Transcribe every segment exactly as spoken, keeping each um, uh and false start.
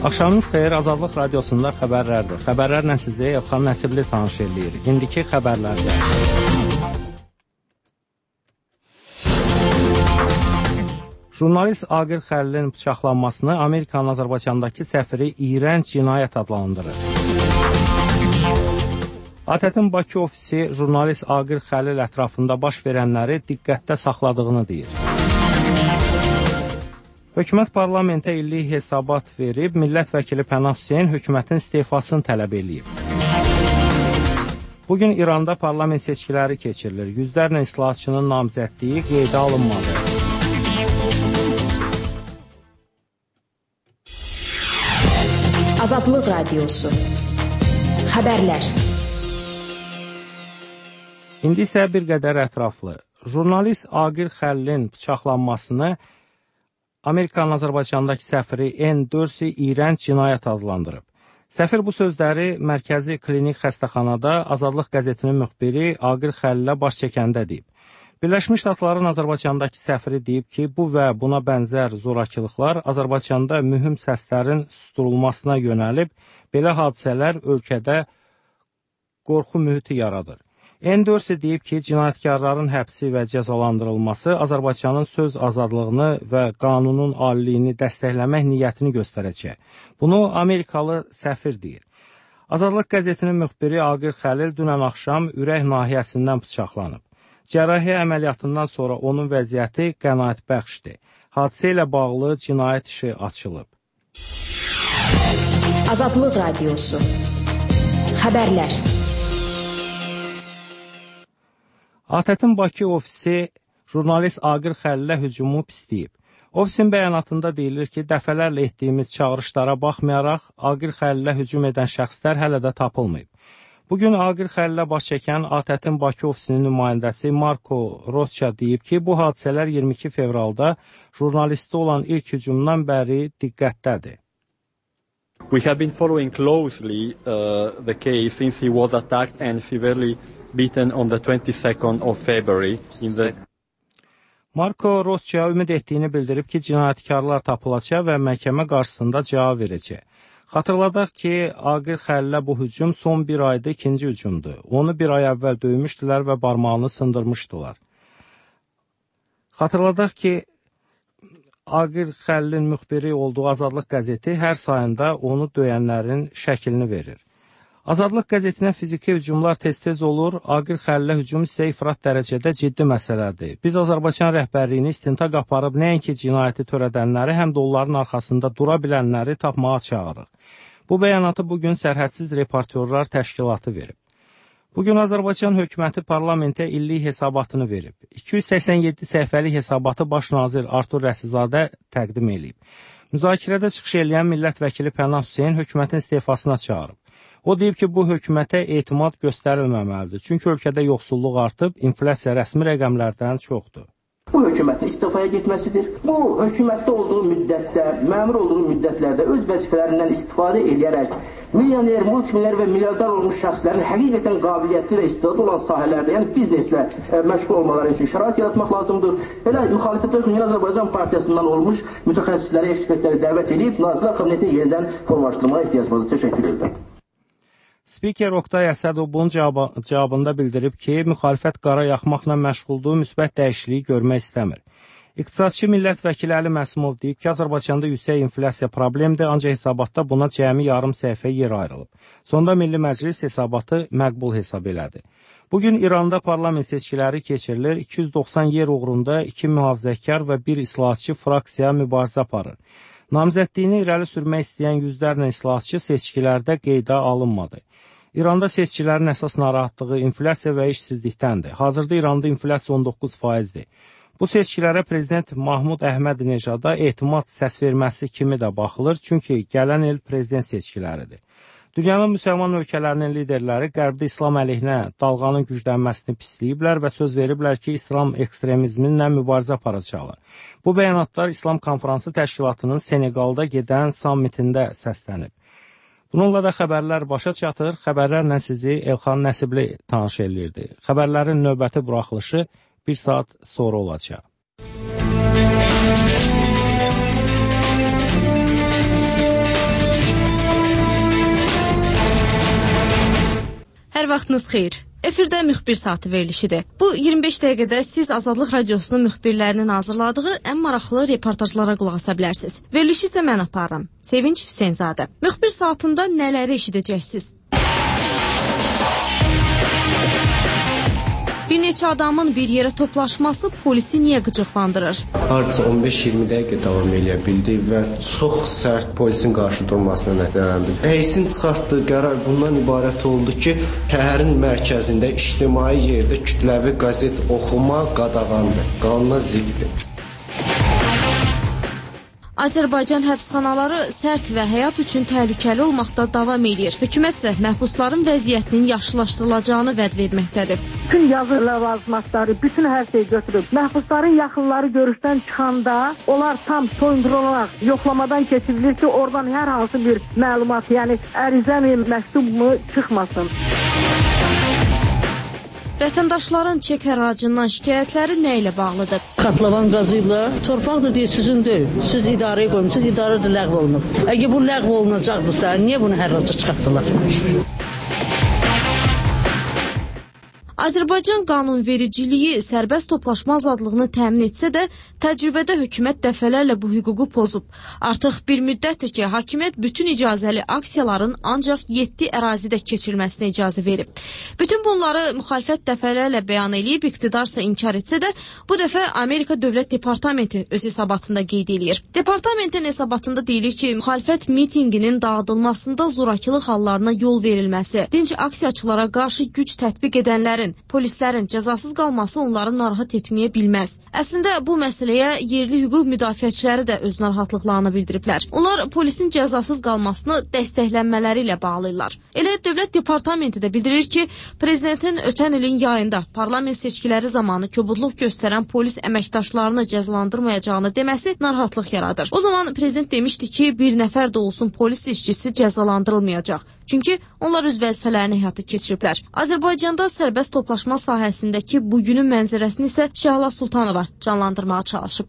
Axşamınız xeyir, Azadlıq Radiosunda xəbərlərdir. Xəbərlərlə sizə Elxan Nəsibli tanış eləyir. İndiki xəbərlərdə. Jurnalist Aqil Xəlilin bıçaqlanmasını Amerikanın Azərbaycandakı səfiri iyrənc cinayət adlandırır. ATƏT-in Bakı ofisi jurnalist Aqil Xəlil ətrafında baş verənləri diqqətdə saxladığını deyir. Hökumət parlamentə illik hesabat verib, millət vəkili Pənah Hüseyn hökumətin istefasını tələb edib. Bugün İranda parlament seçkiləri keçirilir. Yüzlərlə islahatçının namizədliyi qeydə alınmadı. Azadlıq Radiosu. Xəbərlər. İndi isə bir qədər ətraflı. Jurnalist Aqil Xəlilin bıçaqlanmasını Amerikanın Azərbaycandakı səfiri N dörd iyrənc cinayət adlandırıb. Səfir bu sözləri Mərkəzi Klinik Xəstəxanada Azadlıq qəzetinin müxbiri Aqil Xəlilə baş çəkəndə deyib. Birləşmiş Ştatların Azərbaycandakı səfiri deyib ki, bu və buna bənzər zorakılıqlar Azərbaycanda mühüm səslərin susturulmasına yönəlib, belə hadisələr ölkədə qorxu mühiti yaradır. N dörd deyib ki, cinayətkarların həbsi və cəzalandırılması Azərbaycanın söz azadlığını və qanunun aliliyini dəstəkləmək niyyətini göstərəcək. Bunu Amerikalı səfir deyir. Azadlıq qəzetinin müxbiri Aqil Xəlil dünən axşam ürək nahiyəsindən bıçaqlanıb. Cərrahiyyə əməliyyatından sonra onun vəziyyəti qənaətbəxşdir. Hadisə ilə bağlı cinayət işi açılıb. Azadlıq Radiosu. Xəbərlər. ATƏT-in Bakı ofisi jurnalist Aqil Xəlilə hücumu pisləyib. Ofisin bəyanatında deyilir ki, dəfələrlə etdiyimiz çağırışlara baxmayaraq, Aqil Xəlilə hücum edən şəxslər hələ də tapılmayıb. Bugün Aqil Xəlilə baş çəkən ATƏT-in Bakı ofisinin nümayəndəsi Marko Roçya deyib ki, bu hadisələr iyirmi iki fevralda jurnalisti olan ilk hücumdan bəri diqqətdədir. We have been following closely uh, the case since he was attacked and severely beaten on the twenty-second of February in the Marko Roçya ümid etdiyini bildirib ki, cinayətkarlar tapılacaq və məhkəmə qarşısında cavab verəcək. Xatırladaq ki, Aqil Xəlilə bu hücum son bir ayda ikinci hücumdur. Onu bir ay əvvəl döymüşdülər və barmağını sındırmışdılar. Xatırladaq ki, Aqil Xəlilin müxbiri olduğu Azadlıq qəzeti hər sayında onu döyənlərin şəklini verir. Azadlıq qəzetinə fiziki hücumlar tez-tez olur, Aqil Xəlilə hücum isə ifrat dərəcədə ciddi məsələdir. Biz Azərbaycan rəhbərliyini istintaq aparıb nəinki cinayəti törədənləri, həm də onların arxasında dura bilənləri tapmağa çağırırıq. Bu bəyanatı bugün Sərhədsiz Reportyorlar Təşkilatı verib. Bugün Azərbaycan hökuməti parlamentə illik hesabatını verib. iki yüz səksən yeddi səhifəlik hesabatı baş nazir Artur Rəsizadə təqdim edib. Müzakirədə çıxış eləyən millət vəkili Pənah Hüseyn hökumətin istefasına çağırıb. O deyib ki, bu hökumətə etimad göstərilməməlidir. Çünki ölkədə yoxsulluq artıb, inflyasiya rəsmi rəqəmlərdən çoxdur. Bu hökumətin istifaya getməsidir. Bu hökumətdə olduğu müddətdə, məmur olduğu müddətlərdə öz vəzifələrindən istifadə edərək milyoner, multimilyoner və milyardar olmuş şəxslərin həqiqətən qabiliyyətli və istidadı olan sahələrdə, yəni bizneslə e, məşğul olmaları üçün şərait yaratmaq lazımdır. Elə müxalifətdə Yeni Azərbaycan Partiyasından olmuş mütəxəssisləri, ekspertləri dəvət edib Nazirlər Kabineti yenidən formalaşdırmağa ehtiyac vardır. Təşəkkür edirəm. Spiker Oqtay Əsədov bunun cavabında bildirib ki, müxalifət qara yaxmaqla məşğulduğu müsbət dəyişikliyi görmək istəmir. İqtisadçı millət vəkili Əli Məsumov deyib ki, Azərbaycanda yüksək inflyasiya problemdir, ancaq hesabatda buna cəmi yarım səhifə yer ayrılıb. Sonda Milli Məclis hesabatı məqbul hesab elədi. Bugün İranda parlament seçkiləri keçirilir, iki yüz doxsan yer uğrunda iki mühafizəkar və bir islahatçı fraksiya mübarizə aparır. Namizədliyini irəli sürmək istəyən yüzlərlə islahatçı seçkilərdə qeydə alınmadı. İranda seçkilərin əsas narahatlığı inflyasiya və işsizlikdəndir. Hazırda İranda inflyasiya on doqquz faizdir. Bu seçkilərə Prezident Mahmud Əhməd-Necada etimad səs verməsi kimi də baxılır, çünki gələn il prezident seçkiləridir. Dünyanın müsəlman ölkələrinin liderləri Qərbdə İslam əleyhinə dalğanın güclənməsini pisləyiblər və söz veriblər ki, İslam ekstremizminlə mübarizə aparacaqlar. Bu bəyanatlar İslam Konfransı Təşkilatının Senegalda gedən sammitində səslənib. Bununla da xəbərlər başa çatır. Xəbərlərlə sizi Elxan Nəsibli tanış eləyirdi. Xəbərlərin növbəti buraxılışı bir saat sonra olacaq. Vaxtınız xeyir. Efirdə müxbir saatı verilişidir. Bu iyirmi beş dəqiqədə siz Azadlıq Radiosunun müxbirlərinin hazırladığı ən maraqlı reportajlara qulaq asa bilərsiniz. Verilişi isə mən aparıram. Sevinç Hüseynzadə. Müxbir saatında nələri eşidəcəksiniz? Bir neçə adamın bir yerə toplaşması polisi niyə qıcıqlandırır? Hardasa on beş iyirmi dəqiqə davam edə bildi və çox sərt polisin qarşı durmasına nəticələndi. Rəisin çıxartdığı qərar bundan ibarət oldu ki, şəhərin mərkəzində ictimai yerdə kütləvi qəzet oxuma qadağandır, qanuna ziddir. Azərbaycan həbsxanaları sərt və həyat üçün təhlükəli olmaqda davam edir. Hökumət isə məhbusların vəziyyətinin yaxşılaşdırılacağını vəd verməkdədir. Bütün yazı ləvazimatları, bütün hər şey götürüb. Məhbusların yaxınları görüşdən çıxanda onlar tam soyundurularak yoxlamadan keçirilir ki, oradan hər hansı bir məlumat, yəni ərizə mi, məktub mu çıxmasın. Vətəndaşların çek həracından şikayətləri nə ilə bağlıdır? Katlavan qazıyla, torpaq da deyir, sizin deyil. Siz idarəyə qoymuşsunuz, idarə də ləğv olunub. Əgər bu ləğv olunacaqdırsa, niyə bunu hərraca çıxartdılar? Azərbaycan qanunvericiliyi sərbəst toplaşma azadlığını təmin etsə də, təcrübədə hökumət dəfələrlə bu hüququ pozub. Artıq bir müddətdir ki, hakimiyyət bütün icazəli aksiyaların ancaq yeddi ərazidə keçirilməsinə icazə verib. Bütün bunları müxalifət dəfələrlə bəyan eləyib, iqtidarsa inkar etsə də, bu dəfə Amerika Dövlət Departamenti öz hesabatında qeyd eləyir. Departamentin hesabatında deyilir ki, müxalifət mitinginin dağıdılmasında zorakılıq hallarına yol verilməsi, dinc aksiyaçılara qarşı güc tətbiq edənlərin, polislərin cəzasız qalması onları narahat etməyə bilməz. Əslində bu məsələyə yerli hüquq müdafiəçiləri də öz narahatlıqlarını bildiriblər. Onlar polisin cəzasız qalmasını dəstəklənmələri ilə bağlayırlar. Elə Dövlət Departamenti də bildirir ki, prezidentin ötən ilin yayında parlament seçkiləri zamanı kobudluq göstərən polis əməkdaşlarını cəzalandırmayacağını deməsi narahatlıq yaradır. O zaman prezident demişdi ki, bir nəfər də olsun polis işçisi cəzalandırılmayacaq. Çünki onlar öz vəzifələrini həyata keçiriblər. Azərbaycanda sərbəst toplaşma sahəsindəki bugünün mənzərəsini isə Şəhla Sultanova canlandırmağa çalışıb.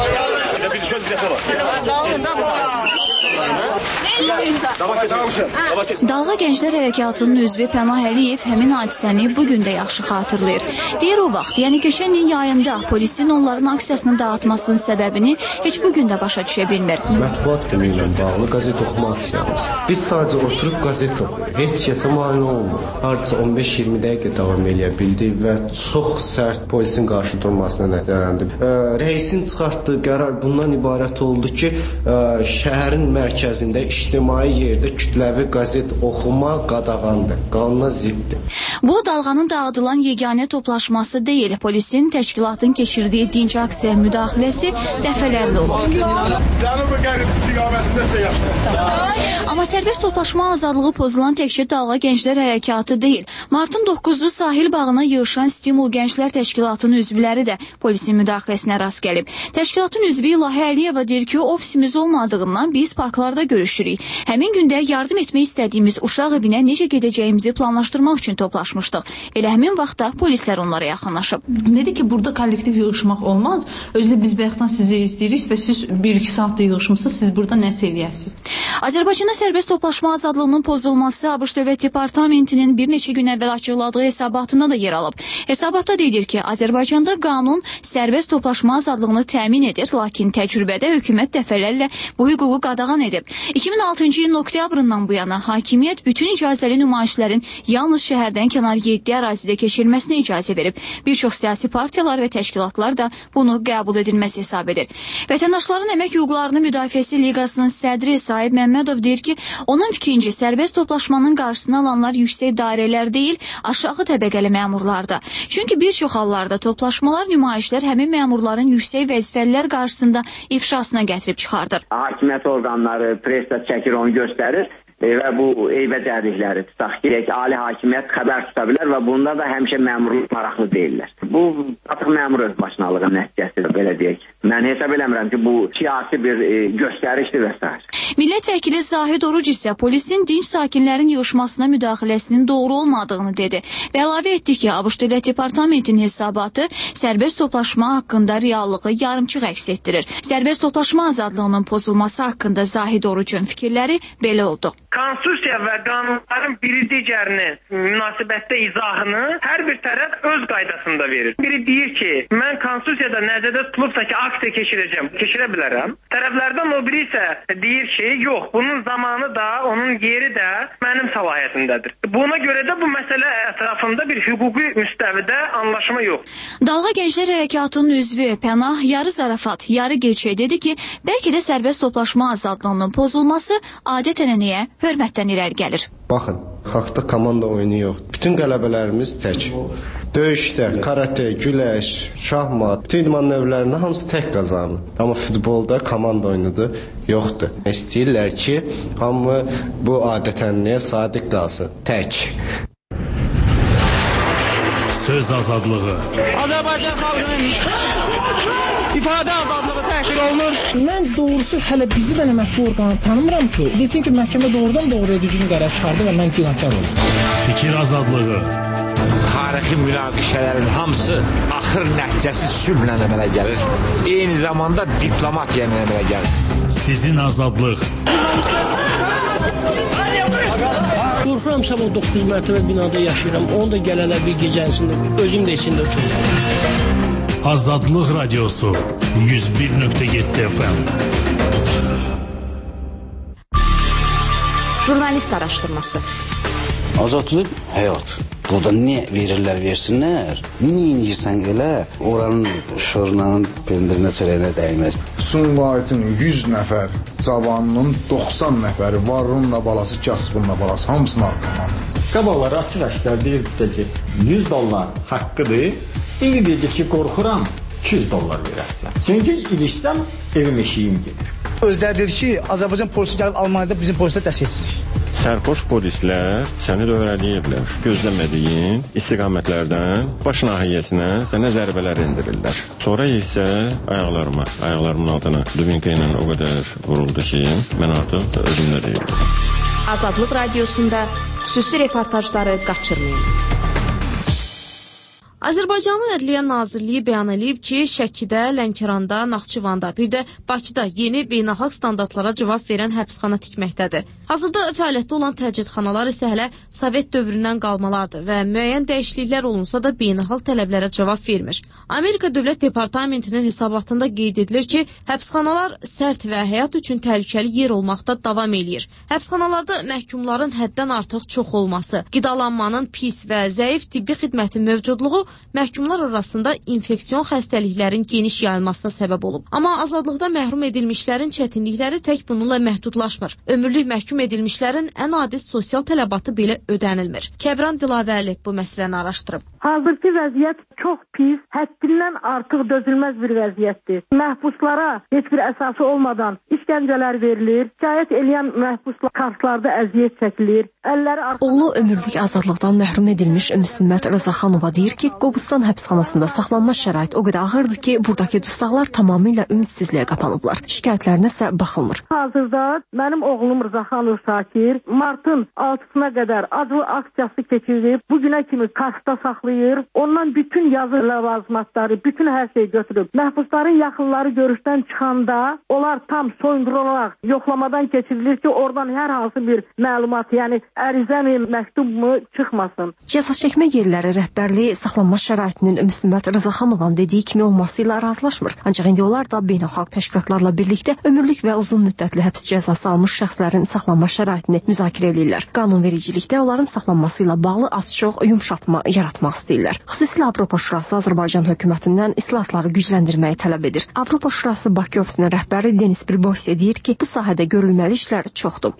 Dalğa Gənclər Hərəkatının üzvü Pənah Əliyev həmin hadisəni bugün də yaxşı xatırlayır. Deyir o vaxt, yəni keçən ilin yayında polisin onların aksiyasını dağıtmasının səbəbini heç bugün də başa düşə bilmir. Mətbuat günü ilə bağlı qəzet oxuma aksiyamız. Biz sadəcə oturub qəzet oxuyuruq. Heç kəsə mane olmur. Hardasa on beş iyirmi dəqiqə davam edə bildi və çox sərt polisin qarşı durmasına nəticələndi. Rəisin çıxartdığı qərar bundan ibarət oldu ki, şəhərin mərkəzində ictimai yerdə kütləvi qəzet oxuma qadağandır, qanuna ziddir. Bu, dalğanın dağıdılan yeganə toplaşması deyil, polisin təşkilatın keçirdiyi dinc aksiya müdaxiləsi dəfələrlə olub. Cənubi-Qərb istiqamətində isə yaşayır. Amma sərbəst toplaşma azadlığı pozulan təkcə Dalğa Gənclər Hərəkatı deyil. Martın doqquzu sahil bağına yığışan Stimul Gənclər Təşkilatının üzvləri də polisin müdaxiləsinə rast gəlib. Təşkilatın üzvü İlahə Əliyeva deyir ki, ofisimiz olmadığından biz parklarda görüşürük. Həmin gündə yardım etmək istədiyimiz uşaq evinə necə gedəcəyimizi planlaşdırmaq üçün toplaşmışdıq. Elə həmin vaxtda polislər onlara yaxınlaşıb. Dedi ki, burada kollektiv yığışmaq olmaz. Özdə biz bayaqdan sizi izləyirik və siz bir iki saatda yığışmışsınız, siz burada nəsə eləyəsiniz. Azərbaycanda sərbəst toplaşma azadlığının pozulması ABŞ Dövlət Departamentinin bir neçə gün əvvəl açıqladığı hesabatında da yer alıb. Hesabatda deyilir ki, Azərbaycanda qanun sərbəst toplaşma azadlığını təmin edir, lakin təcrübədə hökumət dəfələrlə bu hüququ qadağan edib. iki min altıncı ilin oktyabrından bu yana hakimiyyət bütün icazəli nümayişlərin yalnız şəhərdən kənar yeddi ərazidə keçirilməsinə icazə verib. Bir çox siyasi partiyalar və təşkilatlar da bunu qəbul edilməsi hesab edir. Vətəndaşların əmək hüquqlarını müdafiəsi liqasının sədri Sahib Məmmədov deyir ki, onun fikrincə sərbəst toplaşmanın qarşısını alanlar yüksək dairələr deyil, aşağı təbəqəli məmurlardır. Çünki bir çox hallarda toplaşmalar, nümayişlər həmin məmurların yüksək vəzifəlilər qarşısında ifşasına gətirib çıxardır. Hakimiyyət orqanları presdə çəkir, onu göstərir və bu eybəcərlikləri tutaq ki, ali hakimiyyət xəbər tuta bilər və bunda da həmişə məmurluq maraqlı deyirlər. Bu artıq məmur öz başınalığı nəticəsidir, belə deyək. Mən hesab eləmirəm ki, bu siyasi bir e, göstərişdir və s. Millət vəkili Zahid Oruc isə polisin dinc sakinlərin yığışmasına müdaxiləsinin doğru olmadığını dedi və əlavə etdi ki, ABŞ Dövlət Departamentinin hesabatı sərbəst toplaşma haqqında reallığı yarımçıq əks etdirir. Sərbəst toplaşma azadlığının pozulması haqqında Zahid Orucun fikirləri belə oldu. Konstitusiya və qanunların biri digərinin münasibətdə izahını hər bir tərəf öz qaydasında verir. Biri deyir ki, mən Konstitusiyada nəzərdə tutulubsa ki, aksiya keçirəcəm, keçirə bilərəm. Tərəflərdən o biri isə deyir ki, yox, bunun zamanı da, onun yeri də mənim səlahiyyətimdədir. Buna görə də bu məsələ ətrafında bir hüquqi müstəvidə anlaşma yox. Dalğa Gənclər Hərəkatının üzvü Pənah yarı zarafat, yarı gerçək dedi ki, bəlkə də sərbəst toplaşma azadlığının pozulması adət-ənənəyə hörmətdən irəli gəlir. Baxın, xalqda komanda oyunu yox. Bütün qələbələrimiz tək. Döyüşdə, karate, güləş, şahmat, bütün idman növlərində hamısı tək qazanır. Amma futbolda komanda oyunudur, yoxdur. İstəyirlər ki, hamı bu adət-ənənəyə sadiq qalsın, tək. Söz azadlığı. Azərbaycan xalqının ifadə azadlığı təhqir olunur. Mən doğrusu hələ bizi də əməkçi orqanı tanımıram ki, desin ki, məhkəmə doğrudan doğruya düzgün qərar çıxardı və mən günahkar oldum. Fikir azadlığı. Tarixi münaqişələrin hamısı axır nəticəsi sülhlə əmələ gəlir. Eyni zamanda diplomatiya əmələ gəlir. Sizin azadlıq. Qorxuram sabah doqquz mərtəbə binada yaşayıram. Onu da gələnlər bir gecənsində, özüm də içində uçurum. Azadlıq Radiosu yüz bir nöqtə yeddi F M. Jurnalist araşdırması. Azadlıq həyat. Burada nə verirlər, versinlər. Niyə incirsən elə? Oranın şorunanın pendizinə çörəyinə dəyməz. Sumqayıtın yüz nəfər cavanının doxsan nəfəri varınla balası, kasıbınla balası hamısını arqamandır. Qabaqları açıq-aşkar deyirdisə ki, yüz dollar haqqıdır. İndi deyəcək ki, qorxuram, iki yüz dollar verəsən. Çünki ilişsəm, evim eşiyim gedir. Özləri dedi ki, Azərbaycan polisi gəlib Almaniyada bizim polislər dəstəksizlik. Sərxoş polislər səni dövrələyirlər. Gözləmədiyin istiqamətlərdən baş nahiyyəsinə sənə zərbələr endirirlər. Sonra isə ayaqlarıma, ayaqlarımın altına dubinka ilə o qədər vuruldu ki, mən artıq özümdə deyildim. Azadlıq Radiosunda xüsusi reportajları qaçırmayın. Azərbaycanın Ədliyyə Nazirliyi bəyan edib ki, Şəkidə, Lənkəranda, Naxçıvanda, bir də Bakıda yeni beynəlxalq standartlara cavab verən həbsxana tikməkdədir. Hazırda fəaliyyətdə olan təcridxanalar isə hələ Sovet dövründən qalmalardır və müəyyən dəyişikliklər olunsa da beynəlxalq tələblərə cavab vermir. Amerika Dövlət Departamentinin hesabatında qeyd edilir ki, həbsxanalar sərt və həyat üçün təhlükəli yer olmaqda davam eləyir. Həbsxanalarda məhkumların həddən artıq çox olması, qidalanmanın pis və zəif tibbi xidmətin mövcudluğu məhkumlar arasında infeksiyon xəstəliklərin geniş yayılmasına səbəb olub. Amma azadlıqda məhrum edilmişlərin çətinlikləri tək bununla məhdudlaşmır. Ömürlük məhkum edilmişlərin ən adi sosial tələbatı belə ödənilmir. Kəbran Dilavərli bu məsələni araşdırıb. Hazırki vəziyyət çox pis, həddindən artıq dözülməz bir vəziyyətdir. Məhbuslara heç bir əsası olmadan işgəncələr verilir, şikayət eləyən məhbuslar kartlarda əziyyət çəkilir. Əlləri arxasında... Oğlu ömürlük azadlıqdan məhrum edilmiş Müslümət Rızaxanova deyir ki, Qobustan həbsxanasında saxlanma şərait o qədər ağırdır ki, buradakı dustaqlar tamamilə ümidsizliyə qapanıblar. Şikayətlərinə isə baxılmır. Hazırda mənim oğlum Rızaxanov Şakir martın altısına qədər acılı aksiyası keçirib, bugünə kimi kartda saxlayır. Ondan bütün yazı ləvazimatları, bütün hər şey götürüb. Məhbusların yaxınları görüşdən çıxanda onlar tam soyundurularak yoxlamadan keçirilir ki, oradan hər hansı bir məlumat, yəni ərizə mi, məktub mu çıxmasın. Cəza çəkmə yerləri rəhbərliyi saxlanma şəraitinin Müslümət Rızaxanovanın dediyi kimi olması ilə razılaşmır. Ancaq indi onlar da beynəlxalq təşkilatlarla birlikdə ömürlük və uzun müddətli həbs cəzası almış şəxslərin saxlanma şəraitini müzakirə edirlər. Qanunvericilikdə onların saxlanması ilə bağlı az-çox yumşatma yaratmaq istəyirlər. Xüsusilə Avropa Şurası Azərbaycan hökumətindən islahatları gücləndirməyi tələb edir. Avropa Şurası Bakı ofisinin rəhbəri Denis Bilbovski deyir ki, bu sahədə görülməli işlər çoxdur.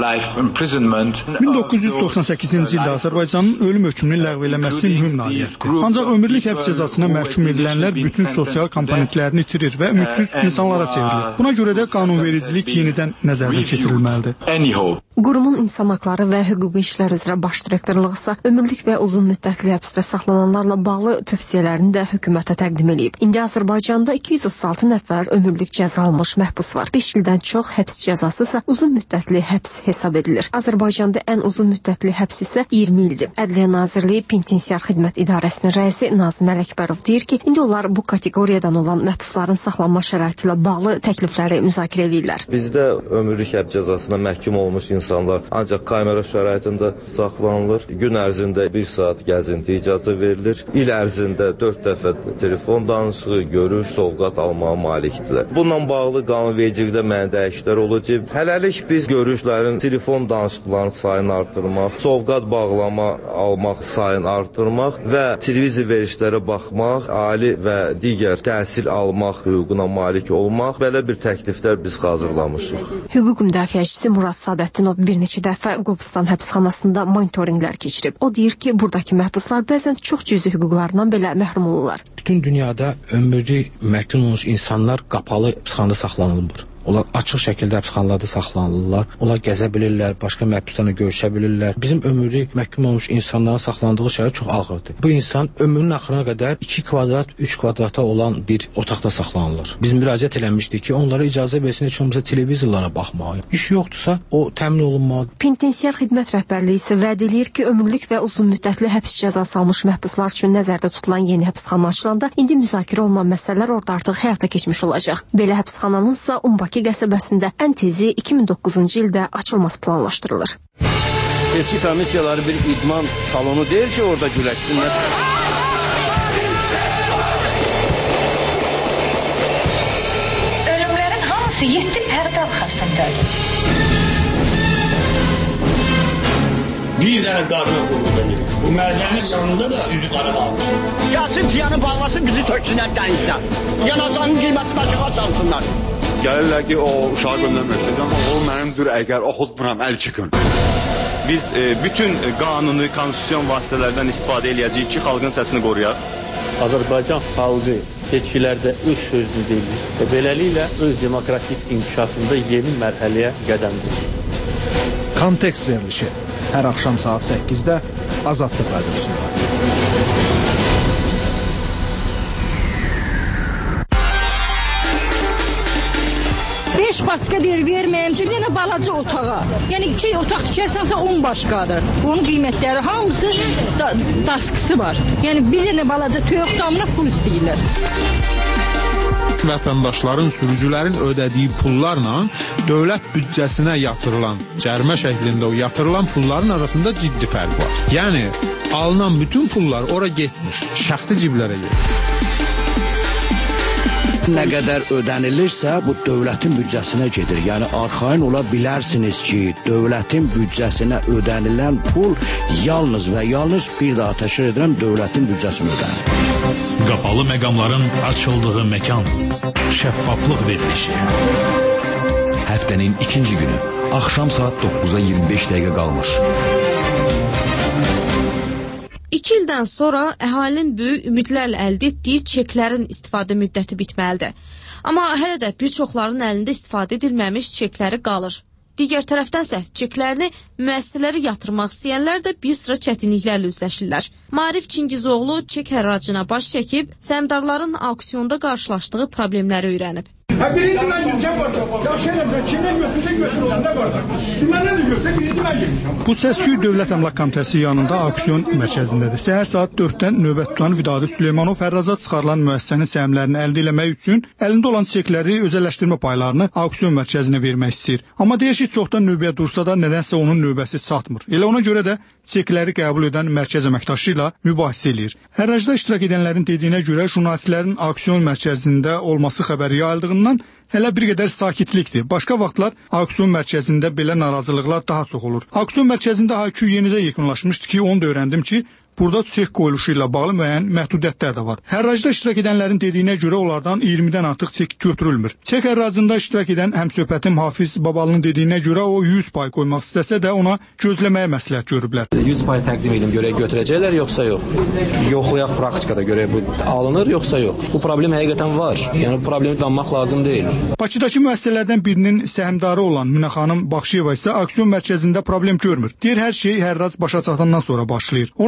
min doqquz yüz doxsan səkkizinci ildə Azərbaycanın ölüm hökmünü ləğv eləməsi mühüm nailiyyətdir. Ancaq ömürlük həbs cəzasına məhkum edilənlər bütün sosial komponentlərini itirir və ümidsiz insanlara çevrilir. Buna görə də qanunvericilik yenidən nəzərdən keçirilməlidir. Qurumun insan haqları və hüquqi işlər üzrə baş direktorluğu isə ömürlük və uzun müddətli həbsdə saxlananlarla bağlı tövsiyələrini də hökumətə təqdim edib. İndi Azərbaycanda iki yüz otuz altı nəfər ömürlük cəza almış məhbus var. beş ildən çox həbs cəzası isə uzun müddətli həbs hesab edilir. Azərbaycanda ən uzun müddətli həbs isə iyirmi ildir. Ədliyyə Nazirliyi Penitensiar Xidmət İdarəsinin rəisi Nazim Ələkbərov deyir ki, indi onlar bu kateqoriyadan olan məhbusların saxlanma şəraiti ilə bağlı təklifləri müzakirə edirlər. Bizdə ömürlük həbs cəzasına məhkum olmuş insan insanlar ancaq kamera şəraitində saxlanılır. Gün ərzində bir saat gəzinti icazə verilir. İl ərzində dörd dəfə telefon danışığı, görüş, sovqat almağa malikdirlər. Bununla bağlı qanunvericilikdə müəyyən dəyişikliklər olacaq. Hələlik biz görüşlərin, telefon danışıqlarının sayını artırmaq, sovqat bağlama almaq sayını artırmaq və televizor verişlərə baxmaq, ali və digər təhsil almaq hüququna malik olmaq, belə bir təkliflər biz hazırlamışıq. Hüquq müdafiəçisi Murad Sadətdinov bir neçə dəfə Qobustan həbsxanasında monitorinqlər keçirib. O deyir ki, buradakı məhbuslar bəzən çox cüzi hüquqlarından belə məhrum olurlar. Bütün dünyada ömürlük məhkum olmuş insanlar qapalı həbsxanada saxlanılmır. Onlar açıq şəkildə həbsxanalarda saxlanılırlar. Onlar gəzə bilirlər, başqa məhbuslarla görüşə bilirlər. Bizim ömürlük məhkum olmuş insanların saxlandığı şərait çox ağırdır. Bu insan ömrünün axırına qədər iki kvadrat, üç kvadrata olan bir otaqda saxlanılır. Biz müraciət eləmişdik ki, onlara icazə versin heç olmasa televizorlara baxmağa. İş yoxdursa, o təmin olunmalıdır. Penitensiar xidmət rəhbərliyi isə vəd edir ki, ömürlük və uzun müddətli həbs cəzası almış məhbuslar üçün nəzərdə tutulan yeni həbsxana açılanda indi müzakirə olunan məsələlər orada artıq həyata keçmiş olacaq. Belə həbsxananın isə Umbaki qəsəbəsində ən tezi iki min doqquzuncu ildə açılması planlaşdırılır. Seçki komissiyaları bir idman salonu deyil ki, orada güləşsinlər. Ölümlərin hamısı yeddi pərdə arxasındadır. Bir dənə qarına qurulur. Bu mədənin yanında da üzü qara qalmış. Gəlsin tiyanı bağlasın, bizi töksünlər dənizdən. Yanacağının qiyməti başıqa çalsınlar. Gəlirlər ki, o uşağı göndərməsin, amma o mənimdir, əgər oxutmuram, əl çıxın. Biz e, bütün qanuni, konstitusyon vasitələrdən istifadə edəcəyik ki, xalqın səsini qoruyaq. Azərbaycan xalqı seçkilərdə öz sözünü deyir və beləliklə öz demokratik inkişafında yeni mərhələyə qədəm qoyur. Kontekst verilişi hər axşam saat səkkizdə Azadlıq Radiosunda. beş başqa deyir, verməyəm ki, yenə balaca otağa. Yəni iki otaq tikərsənsə on başqadır. Onun qiymətləri hamısı da, daskısı var. Yəni bir dənə balaca toyuq damına pul istəyirlər. Vətəndaşların, sürücülərin ödədiyi pullarla dövlət büdcəsinə yatırılan, cərimə şəklində o yatırılan pulların arasında ciddi fərq var. Yəni, alınan bütün pullar ora getmiş, şəxsi ciblərə getmiş. Nə qədər ödənilirsə, bu dövlətin büdcəsinə gedir. Yəni, arxain ola bilərsiniz ki, dövlətin büdcəsinə ödənilən pul yalnız və yalnız bir daha təşkil edən dövlətin büdcəsinə ödənir. Qapalı məqamların açıldığı məkan, şəffaflıq verilişi. Həftənin ikinci günü, axşam saat doqquza iyirmi beş dəqiqə qalmış. İki ildən sonra əhalinin böyük ümidlərlə əldə etdiyi çeklərin istifadə müddəti bitməlidir. Amma hələ də bir çoxların əlində istifadə edilməmiş çekləri qalır. Digər tərəfdənsə, çeklərini müəssisələrə yatırmaq istəyənlər də bir sıra çətinliklərlə üzləşirlər. Maarif Çingizoğlu çek hərracına baş çəkib, səhmdarların auksionda qarşılaşdığı problemləri öyrənib. Hə, birinci mən girmişəm orada. Yaxşı eləmişəm, kimdən götürsə götürürsən də orada. Məndən də götürsə, birinci mən girmişəm. Bu səs-küy Dövlət Əmlak Komitəsi yanında auksion mərkəzindədir. Səhər saat dörddən növbət tutan Vidadi Süleymanov hərraca çıxarılan müəssisənin səhmlərini əldə etmək üçün əlində olan çekləri özəlləşdirmə paylarını auksion mərkəzinə vermək istəyir. Amma deyir ki, çoxdan növbəyə dursa da nədənsə onun növbəsi çatmır. Elə ona görə də çekləri qəbul edən mərkəz əməkdaşı ilə mübahisə eləyir. Hərracda iştirak edənlərin dediyinə görə jurnalistlərin auksion mərkəzində olması xəbəri yayıldığından hələ bir qədər sakitlikdir. Başqa vaxtlar auksion mərkəzində belə narazılıqlar daha çox olur. Auksion mərkəzində H Q yenicə yekunlaşmışdı ki, onu da öyrəndim ki, burada çek qoyuluşu ilə bağlı müəyyən məhdudiyyətlər də var. Hərracda iştirak edənlərin dediyinə görə onlardan iyirmidən artıq çek götürülmür. Çek hərracında iştirak edən həmsöhbətim Hafiz Babalının dediyinə görə o yüz pay qoymaq istəsə də ona gözləməyə məsləhət görüblər. yüz pay təqdim edim görək götürəcəklər yoxsa yox? Yoxlayaq praktikada görək bu alınır yoxsa yox? Bu problem həqiqətən var. Yəni bu problemi danmaq lazım deyil. Bakıdakı müəssisələrdən birinin səhmdarı olan Minə xanım Baxşıyeva isə auksion mərkəzində problem görmür. Deyir hər şey hərrac başa çatandan sonra başlayır. Onun sözləri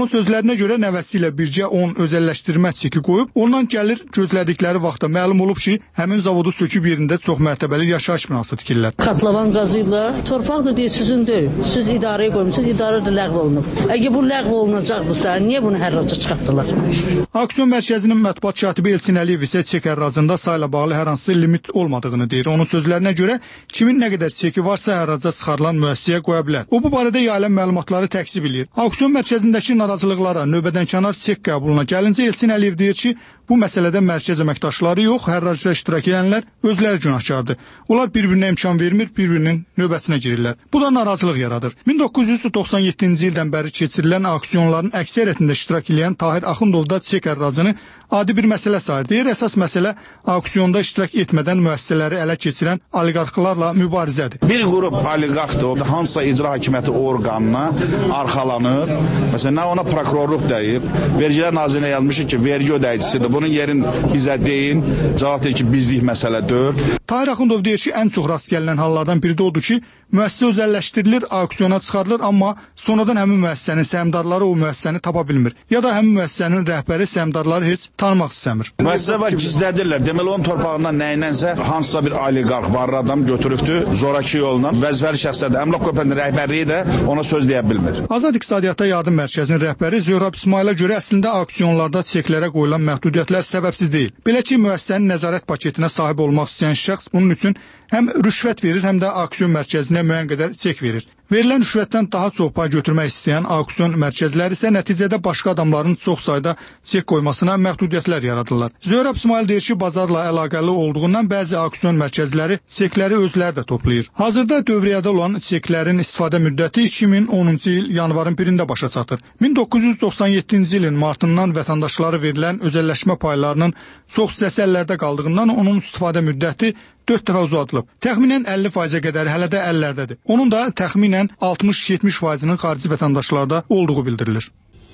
sözlərinə görə nəvəsi ilə bircə on özəlləşdirmə çeki qoyub, ondan gəlir gözlədikləri vaxtda məlum olub ki, həmin zavodu söküb yerində çox mərtəbəli yaşayış binası tikirlər. Katlavan qazıyıblar, torpaq da deyil, sizin deyil. Siz idarəyə qoymuşsunuz, idarə də ləğv olunub. Əgər bu ləğv olunacaqdırsa, niyə bunu hərraca çıxartdılar? Aksiyon mərkəzinin mətbuat katibi Elçin Əliyev isə çek hərrazında sayla bağlı hər hansı limit olmadığını deyir. Onun sözlərinə görə kimin nə qədər çeki varsa hərraca çıxarılan müəssisəyə qoya bilər. O bu barədə yayılan məlumatları təkzib edir. Aksiyon mərkəzindəki narazılıqlara, növbədənkənar çek qəbuluna gəlincə Elçin Əliyev deyir ki, bu məsələdə mərkəz əməkdaşları yox, hərracda iştirak edənlər özləri günahkardır. Onlar bir-birinə imkan vermir, bir-birinin növbəsinə girirlər. Bu da narazılıq yaradır. min doqquz yüz doxsan yeddinci ildən bəri keçirilən aksiyonların əksəriyyətində iştirak edən Tahir Axundov da çek hərracını adi bir məsələ sayır. Deyir, əsas məsələ aksiyonda iştirak etmədən müəssisələri ələ keçirən oliqarxlarla mübarizədir. Bir qrup oliqarxdır, o da hansısa icra hakimiyyəti orqanına arxalanır. Məsələn, nə ona prokurorluq deyib, Vergilər Nazirinə yazmışıq ki, vergi ödəyicisidir. Bunun yerin bizə deyin, cavab deyir ki, bizlik məsələ deyil. Tahir Axundov deyir ki, ən çox rast gələn hallardan biri də odur ki, müəssisə özəlləşdirilir, aksiyona çıxarılır, amma sonradan həmin müəssisənin səhmdarları o müəssisəni tapa bilmir. Ya da həmin müəssisənin rəhbəri səhmdarları heç tanımaq istəmir. Müəssisə var, gizlədirlər. Deməli, onun torpağından nəyinənsə hansısa bir oliqarx var adam götürübdür, zoraki yolla. Vəzifəli şəxslər də, əmlak qöpənin rəhbərliyi də ona söz deyə bilmir. Azad İqtisadiyyata Yardım Mərkəzinin rəhbəri Zöhrab İsmailə görə əslində aksiyonlarda çeklərə qoyulan məhdudiyyətlər səbəbsiz deyil. Belə ki, müəssisənin nəzarət paketinə sahib olmaq istəyən şəxs bunun üçün həm rüşvət verir, həm də aksiyon mərkəzinə müəyyən qədər çek verir. Verilən rüşvətdən daha çox pay götürmək istəyən aksiyon mərkəzləri isə nəticədə başqa adamların çox sayda çek qoymasına məhdudiyyətlər yaradırlar. Zöhrab İsmail deyir ki, bazarla əlaqəli olduğundan bəzi aksiyon mərkəzləri çekləri özləri də toplayır. Hazırda dövriyyədə olan çeklərin istifadə müddəti iki min onuncu il yanvarın birində başa çatır. min doqquz yüz doxsan yeddinci ilin martından vətəndaşlara verilən özəlləşmə paylarının çox hissəsi əllərdə qaldığından onun istifadə müddəti dörd dəfə uzadılıb. Təxminən əlli faizə qədər hələ də əllərdədir. Onun da təxminən altmış yetmiş faizinin xarici vətəndaşlarda olduğu bildirilir.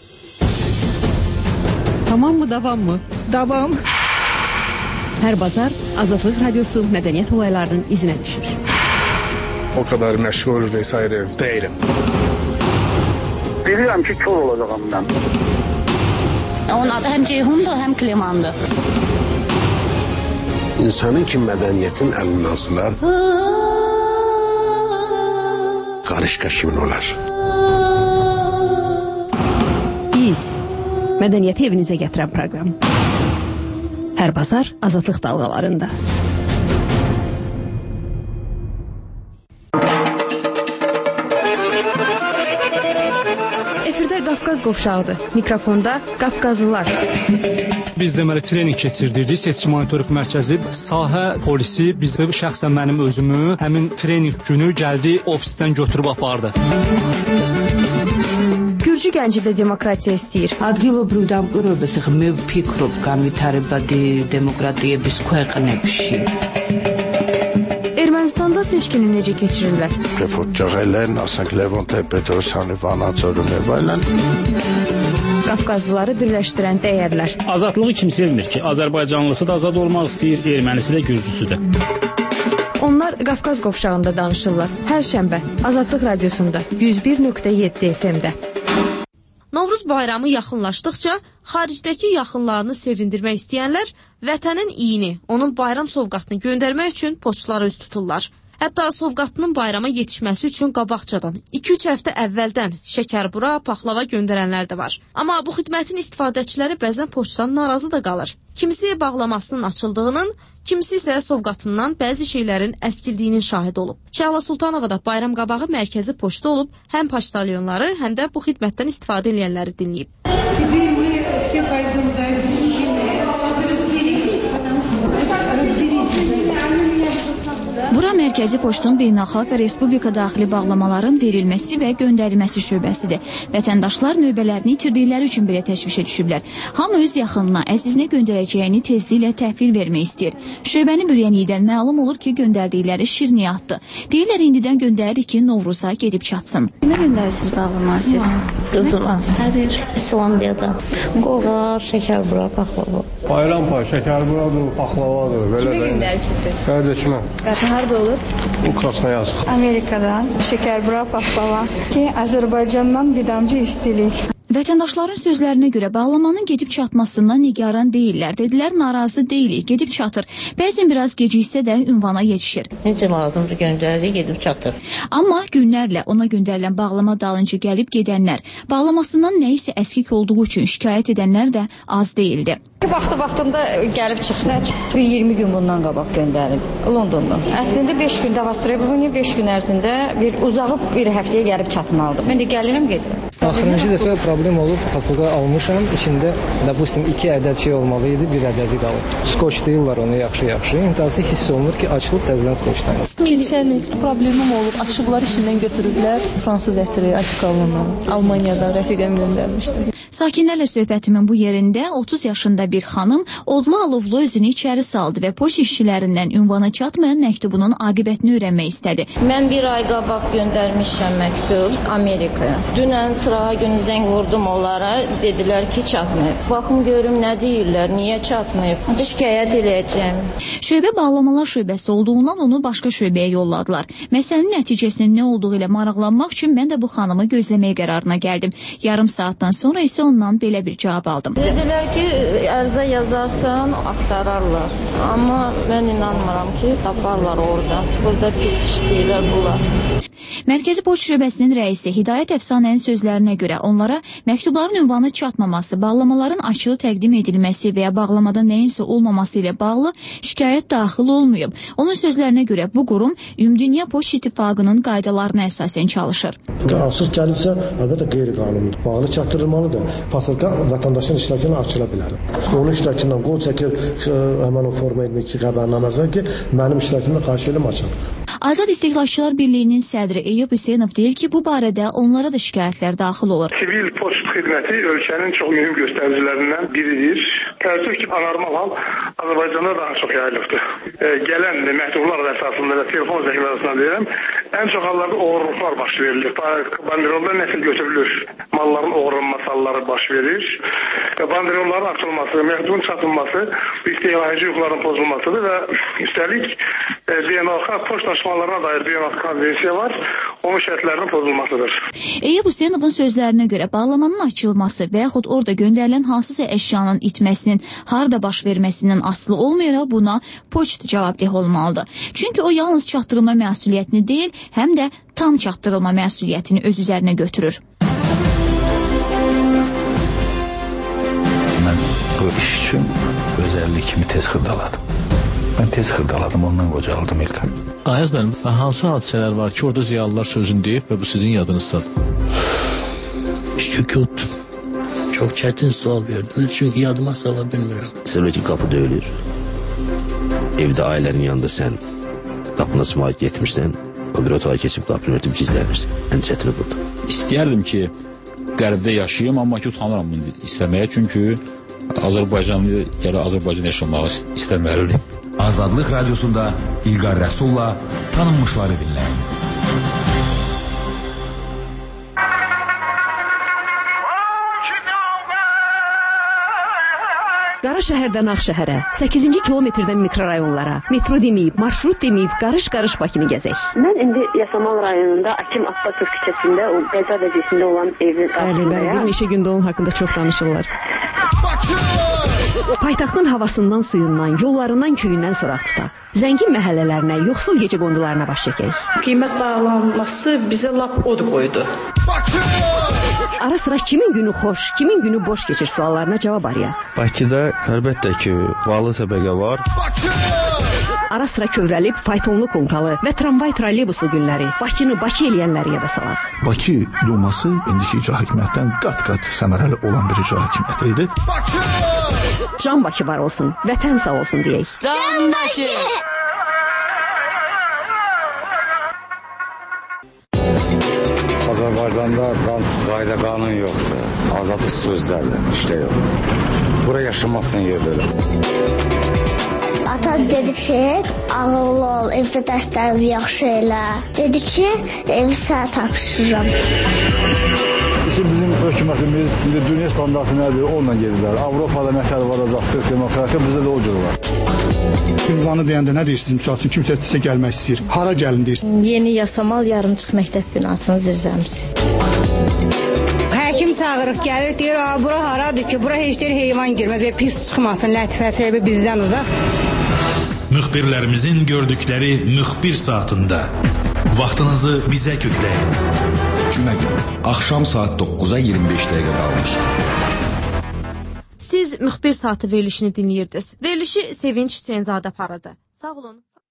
Tamam mı, davam mı? Davam. Hər bazar Azadlıq Radiosu mədəniyyət olaylarının izinə düşür. O kadar məşğul vesaire değilim. Bilirəm ki, kör olacağım mən. Onun adı həm Ceyhundur, həm Klimandır. İnsanın ki mədəniyyətin əlindən asılar, qarışqa kimin olar? Biz, mədəniyyəti evinizə gətirən proqram. Hər bazar Azadlıq dalğalarında. Efirdə Qafqaz qovşağıdır. Mikrofonda Qafqazlılar. Biz deməli trening keçirdirdik. Seçki monitorinq mərkəzi, sahə polisi bizə şəxsən mənim özümü həmin trening günü gəldi ofisdən götürüb apardı. Gürcü gənci də demokratiya istəyir. ადგილობრივ დამკვირვებელს მე ვფიქრობ განვითარებადი დემოკრატიების ქვეყნებში. Ermənistanda seçkini necə keçirirlər? Refugialar, asենք Levon Petrosyanı Vanaçorun evələn. Qafqazlıları birləşdirən dəyərlər. Azadlığı kim sevmir ki? Azərbaycanlısı da azad olmaq istəyir, ermənisi də, gürcüsü də. Onlar Qafqaz qovşağında danışırlar. Hər şənbə Azadlıq Radiosunda yüz bir nöqtə yeddi F M-də. Novruz bayramı yaxınlaşdıqca xaricdəki yaxınlarını sevindirmək istəyənlər vətənin iyini, onun bayram sovqatını göndərmək üçün poçtlara üz tuturlar. Hətta sovqatının bayrama yetişməsi üçün qabaqcadan iki üç həftə əvvəldən şəkərbura, paxlava göndərənlər də var. Amma bu xidmətin istifadəçiləri bəzən poçtdan narazı da qalır. Kimisi bağlamasının açıldığının, kimisi isə sovqatından bəzi şeylərin əskildiyinin şahid olub. Şəhla Sultanova da bayram qabağı mərkəzi poçta olub, həm poçtalyonları, həm də bu xidmətdən istifadə edənləri dinləyib. Bura Mərkəzi Poçtun beynəlxalq və respublika daxili bağlamaların verilməsi və göndərilməsi şöbəsidir. Vətəndaşlar növbələrini itirdikləri üçün belə təşvişə düşüblər. Hamı öz yaxınına, əzizinə göndərəcəyini tezliklə təhvil vermək istəyir. Şöbəni bürənlikdən məlum olur ki, göndərdikləri şirniyyatdır. Deyirlər, indidən göndəririk ki, Novruza gedib çatsın. Nə göndərirsiniz bağlamasız? Qızıma. Hədir, İslandiyada. Qoğar, şəkərbura, paxlava. Bayram pay, şəkərburadır, paxlavadır. Kimə göndərirsiniz? Qardaşıma. Harda olur? Krasnoyarsk. Amerikadan şəkərbura, paxlava ki, Azərbaycandan bir damcı istilik. Vətəndaşların sözlərinə görə bağlamanın gedib çatmasından nigaran deyirlər. Dedilər, narazı deyilik, gedib çatır. Bəzən biraz geciksə də ünvana yetişir. Necə lazımdır göndərilir, gedib çatır. Amma günlərlə ona göndərilən bağlama dalınca gəlib gedənlər, bağlamasından nəyisə əskik olduğu üçün şikayət edənlər də az deyildi. Vaxtı-vaxtında gəlib çıxır. iyirmi gün bundan qabaq göndərib Londondan. Əslində beş gündə Avstraliya beş gün ərzində bir uzağı bir həftəyə gəlib çatmalıdır. Mən də gəlirəm, gedirəm. Axırıncı dəfə problem olub, pasaga almışam. İçində, допустим, iki ədəd şey olmalı idi, bir ədədi qalıb. Skoç deyirlər onu yaxşı-yaxşı. İntihası hiss olunur ki, açılıb təzədən skoçlanır. Keçən il problemim olub, açıblar içindən götürüblər. Fransız ətri, Atikalını, Almaniyadan rəfiqəm göndərmişdim. Sakinlərlə söhbətimin bu yerində otuz yaşında bir xanım odlu alovlu özünü içəri saldı və poçt işçilərindən ünvana çatmayan məktubunun aqibətini öyrənmək istədi. Mən bir ay qabaq göndərmişəm məktub Amerikaya. Dünən sırağa günü zəng vurdum onlara, dedilər ki, çatmayıb. Baxım görüm nə deyirlər, niyə çatmayıb? Şikayət eləyəcəm. Şöbə bağlamalar şöbəsi olduğundan onu başqa şöbəyə yolladılar. Məsələnin nəticəsinin nə olduğu ilə maraqlanmaq üçün mən də bu xanımı gözləməyə qərarına gəldim. Yarım saatdan sonra isə ondan belə bir cavab aldım. Dedilər ki, ərzə yazarsan, axtararlar. Amma mən inanmıram ki, taparlar orada. Burada pis işləyirlər bunlar. Mərkəzi Poçt şöbəsinin rəisi Hidayət Əfsanənin sözlərinə görə onlara məktubların ünvanı çatmaması, bağlamaların açığı təqdim edilməsi və ya bağlamada nəyinsə olmaması ilə bağlı şikayət daxil olmayıb. Onun sözlərinə görə bu qurum Ümumdünya Poçt İttifaqının qaydalarına əsasən çalışır. Açıq gəlirsə, əlbəttə qeyri-qanunidir. Bağlı çatdırılmalıdır. Pasaga vətəndaşın iştirakına açıla bilər. Onun iştirakından qol çəkir, həmən o forma etmək ki, xəbərnaməzə ki, mənim iştirakımla xahiş edirəm açın. Azad İstehlakçılar Birliyinin sədri Eyüp Hüseynov deyir ki, bu barədə onlara da şikayətlər daxil olur. Sivil poçt xidməti ölkənin çox mühüm göstəricilərindən biridir. Təəssüf ki, anormal hal Azərbaycanda daha çox yayılıbdır. E, gələn məktublar əsasında və telefon zəngləri arasında deyirəm, ən çox hallarda oğurluqlar baş verilir. Banderolda nəsil götürülür. Malların oğurlanması halları baş verir. E, banderolların açılması, məktubun çatılması, istehlakçı hüquqların pozulmasıdır və üstəlik e, beynəlxalq poçt daşımalarına dair beynəlxalq konvensiya var. Onun şərtlərinin pozulmasıdır. Eyüp Hüseynovun sözlərinə görə bağlamanın açılması və yaxud orada göndərilən hansısa əşyanın itməsinin, harda baş verməsindən asılı olmayaraq buna poçt cavabdeh olmalıdır. Çünki o yalnız çatdırılma məsuliyyətini deyil, həm də tam çatdırılma məsuliyyətini öz üzərinə götürür. Mən bu iş üçün özəllik kimi tez xırdaladım. Mən tez xırdaladım, ondan qocaldım İlkan. Ayaz mənim, hansı hadisələr var ki, orada ziyalılar sözünü deyib və bu sizin yadınızdadır? Sükut. Çok çetin sual verdiniz çünkü yadıma sala bilmiyorum. Mesela ki kapı döyülür. Evde ailenin yanında sen kapına sımağıt getmişsən, o bir otağa keçib kapını örtüb gizlənirsən. Ən çətini burada. İstəyərdim ki, qərbdə yaşayayım, amma ki, utanıram bunu istəməyə. Çünki Azərbaycanlı gələ Azərbaycan yaşamağı istəməlidir. Azadlıq Radiosunda İlqar Rəsulla tanınmışları dinləyin. Qara şəhərdən Ağşəhərə, səkkizinci kilometrdən mikrorayonlara, metro deməyib, marşrut deməyib, qarış-qarış Bakını gəzək. Mən indi Yasamal rayonunda Akim Abbasov küçəsində, o Qəza vəziyəsində olan evin qarşısındayım. Bəli, bəli, bir neçə gündə onun haqqında çox danışırlar. Paytaxtın havasından, suyundan, yollarından, köyündən soraq tutaq. Zəngin məhəllələrinə, yoxsul gecə qondularına baş çəkək. Qiymət bağlanması bizə lap od qoydu. Ara sıra kimin günü xoş, kimin günü boş keçir suallarına cavab arayaq. Bakıda əlbəttə ki, varlı təbəqə var. Ara sıra kövrəlib, faytonlu konkalı və tramvay trolleybuslu günləri, Bakını Bakı eləyənləri yada salaq. Bakı Duması indiki icra hakimiyyətdən qat-qat səmərəli olan bir icra hakimiyyəti idi. Can Bakı var olsun, vətən sağ olsun deyək. Can Bakı! Azərbaycanda qayda qanun yoxdur. Azadlıq sözlərlə işlə yox. Bura yaşamasın yer belə. Ata dedi ki, ağıllı ol, evdə dərslərini yaxşı elə. Dedi ki, evi sənə tapşırıram. Bizim hökumətimiz indi dünya standartı nədir, onunla gedirlər. Avropada nətər varacaqdır, demokratiya bizdə də o cür var. Ünvanı deyəndə nə deyirsiniz? Misal üçün kimsə sizə gəlmək istəyir. Hara gəlin deyirsiniz? Yeni Yasamal yarımçıq məktəb binasının zirzəmisi. Hər Həkim çağırıq, gəlir, deyir, bura haradır ki, bura heç deyir heyvan girməz və pis çıxmasın, lətifəsi bizdən uzaq. Müxbirlərimizin gördükləri müxbir saatında vaxtınızı bizə kökləyin. Cümə günü, axşam saat doqquza iyirmi beş dəqiqə qalmış. Siz müxbir saatı verilişini dinləyirdiniz. Verilişi Sevinç Hüseynzadə aparırdı. Sağ olun.